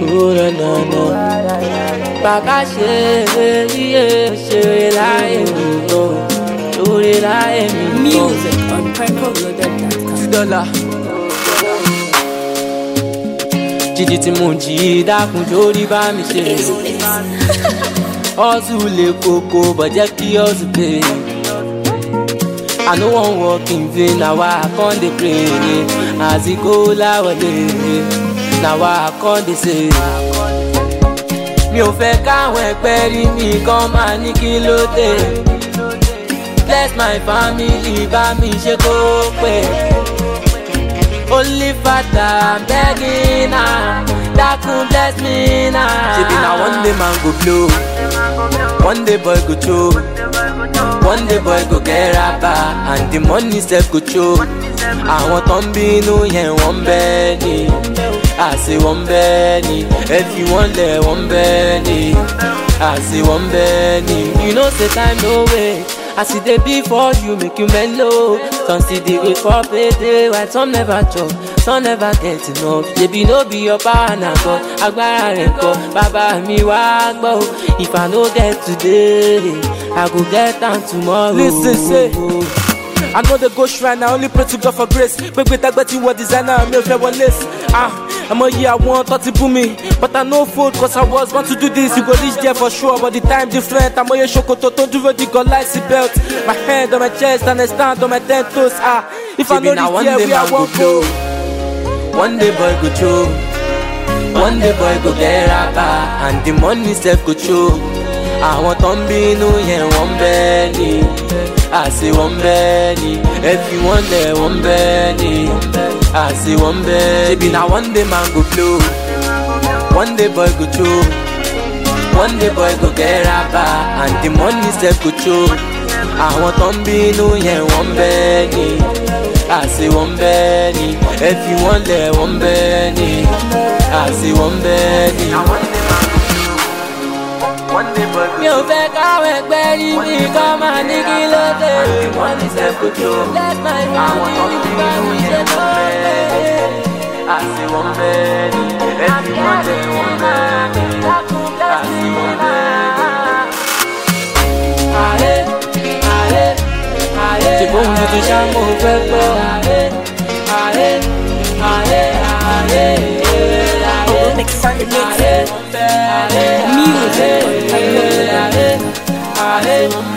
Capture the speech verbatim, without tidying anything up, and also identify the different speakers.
Speaker 1: Oh na na na. Bàbá ṣe iye ṣe láyé mi o, ṣoore láyé mi o.
Speaker 2: Music on Purple Loaded dot com.
Speaker 1: Ti dọ́là. Jíjí tí mo jí dákun jórí bá mi ṣe. Hustle lè koko but jẹ́ kí hustle pay. I no wan work in vain, na why I come dey pray. As e go láwọlé, na why I come dey say. Mi ò fẹ́ káwọn ẹgbẹ́ rí mi kán máa ní kí ló dé. Bless my family, bá mi ṣe kó pé. Only Father, I'm begging now. Dákun bless me now. Ṣebí na one day man go blow, one day boy go choke, one day boy go get rapper, and the money sef go choke. Àwọn tó ń bínú yẹn wọ́n bẹ́ẹ̀ ni, àṣé wọ́n bẹ́ẹ̀ ni, ẹ̀fí wọ́n lẹ̀ wọ́n bẹ́ẹ̀ ni, àṣé wọ́n bẹ́ẹ̀ ni. You know say time no wait. As e dey be for you, make you mellow. Some still dey wait for payday, while some never chop, some never get enough. Shebi no be your power na God, agbára rẹ̀ kọ́, bàbá mi wá gbọ́. If I no get today, I go get am tomorrow.
Speaker 3: Listen, say, I know the go shrine, I only pray to God for grace. Gbegbe tagbeti wọ designer, mi ò fẹ́ wọ lace. Ah, àmọ́ yìí àwọn tó ti bú mi, but I no fold cause I was born to do this. You go reach there for sure, but the time different. Àmọ́ yẹ ṣòkòtò tó dúró di God like seat belt. My hand on my chest and I stand on my ten toes. Ah, if I know this year, we are one go.
Speaker 1: One day boy go choke, one day boy go get rapper, and the money sef go choke. Àwọn tó ń bínú yẹn wọ́n bẹ́ẹ̀ ni, àṣé wọ́n bẹ́ẹ̀ ni, ẹ̀fí wọ́n lẹ̀ wọ́n bẹ́ẹ̀ ni, àṣé wọ́n bẹ́ẹ̀ ni. Ṣebí na one day man go blow, one day boy go choke, one day boy go get rapper, and the money sef go choke. Àwọn tó ń bínú yẹn wọ́n bẹ́ẹ̀ ni, àṣé wọ́n bẹ́ẹ̀ ni, ẹ̀fí wọ́n lẹ̀ wọ́n bẹ́ẹ̀ ni, àṣé wọ́n bẹ́ẹ̀ ni. Mi ò fẹ́ káwọn ẹgbẹ́ rí mi kán máa ní kí ló dé. Bless my family, bá mi ṣe tó bẹ́ẹ̀. Àṣé wọ́n bẹ́ẹ̀ ni, ẹ̀fí wọ́n lẹ̀ wọ́n bẹ́ẹ̀ ni, àṣé wọ́n bẹ́ẹ̀ ni. Ààrẹ, ààrẹ, ààrẹ. Ṣé bóun tuntun ṣá mo fẹ́ gbọ́? Ààrẹ, ààrẹ, ààrẹ, ààrẹ.
Speaker 2: Oh, mix on the mix. Music on Purple Loaded dot com.